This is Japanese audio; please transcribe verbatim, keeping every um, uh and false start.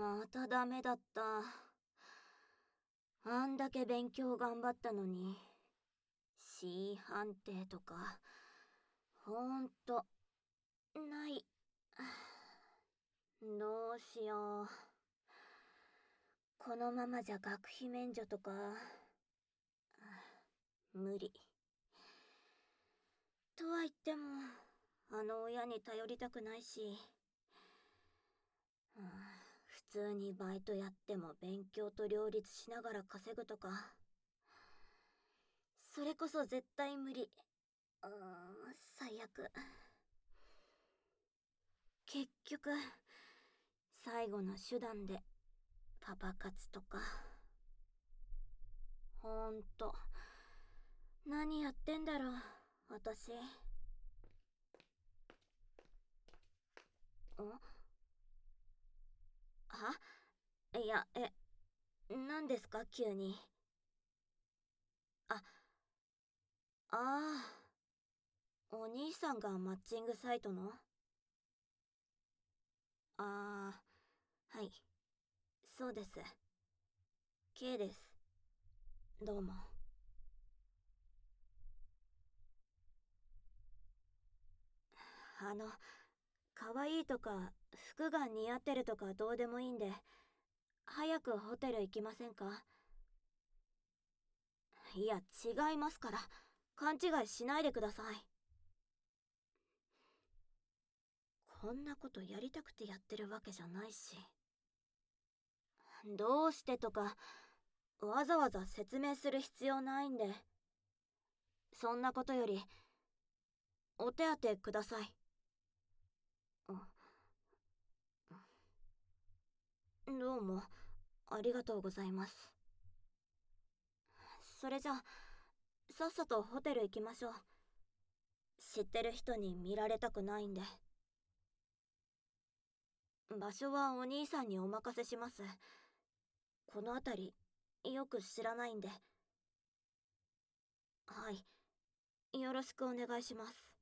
またダメだった。あんだけ勉強頑張ったのに C 判定とかほんとない。どうしよう。このままじゃ学費免除とか無理。とは言ってもあの親に頼りたくないし、うん、普通にバイトやっても勉強と両立しながら稼ぐとか、それこそ絶対無理。うーん、最悪。結局最後の手段でパパ活とか。ほんと何やってんだろう私。んはいや、え、何ですか急に。あ、ああ、お兄さんがマッチングサイトの。ああ、はい、そうです。K です。どうも。あの、可愛いとか服が似合ってるとかどうでもいいんで、早くホテル行きませんか？いや、違いますから。勘違いしないでください。こんなことやりたくてやってるわけじゃないし。どうしてとか、わざわざ説明する必要ないんで。そんなことより、お手当ください。どうも、ありがとうございます。それじゃあ、さっさとホテル行きましょう。知ってる人に見られたくないんで。場所はお兄さんにお任せします。この辺り、よく知らないんで。はい、よろしくお願いします。